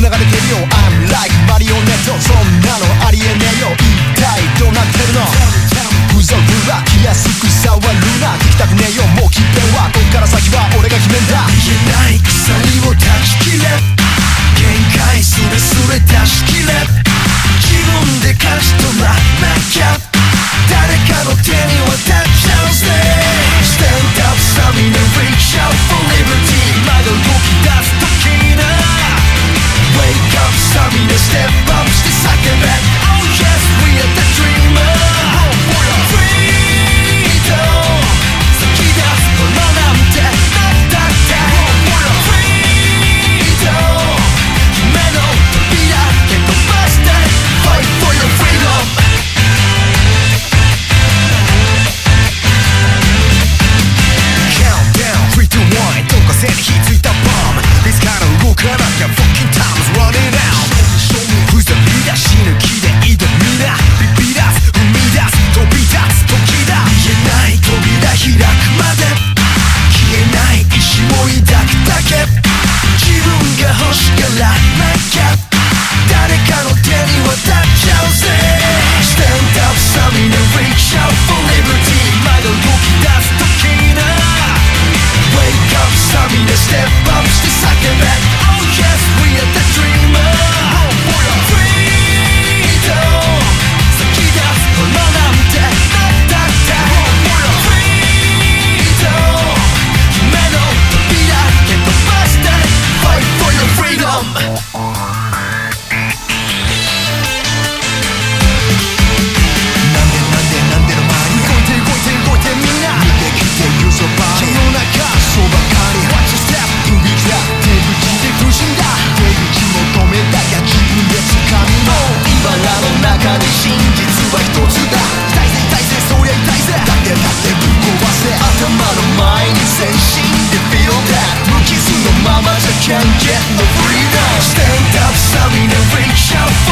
繋がれてるよ I'm like マリオネットそんなのありえねえよ一体どうなってるの風俗は気安く触るな聞きたくねえよもう決定はこっから先は俺が決めんだ言えない鎖を断ち切れ限界すれすれ出し切れ自分で勝ち取らなきゃ誰かの手に渡っちゃうぜ Stand up サビの Reach out for liberty まだ動き出す時な Wake up サビの Step up して叫べ Oh yes we are the dreamer Freedom 先立つものなんてなんだって Freedom 夢の扉蹴飛ばして Fight for your freedomどこか背に火ついたボムリスから動かなきゃ Fucking time is running out ふざり出し抜きで挑みなビビらず生み出す飛び立つ時だ見えない扉開くまで消えない意志を抱くだけ自分が欲しがらなきゃ誰かの手に渡っちゃうぜ Stand up サビの Reach out for liberty まだ動き出す時なWake up サビで Step up して叫べ Oh yes we are the dreamer Freedom 先立つものなんてなんだって Freedom 夢の扉蹴飛ばして Fight for your freedomなんでの前に動いてみんな逃げ切って言うそばに世の中そうばかり Watch your step 首だ手口で不審だ出口求めなきゃ自分で掴みも茨の中に真実は一つだ痛いぜそりゃ痛いぜだってぶっ壊せ頭の前に全身で Feel that 無傷のままじゃ Can't get no freedom Stand up サビの Reach out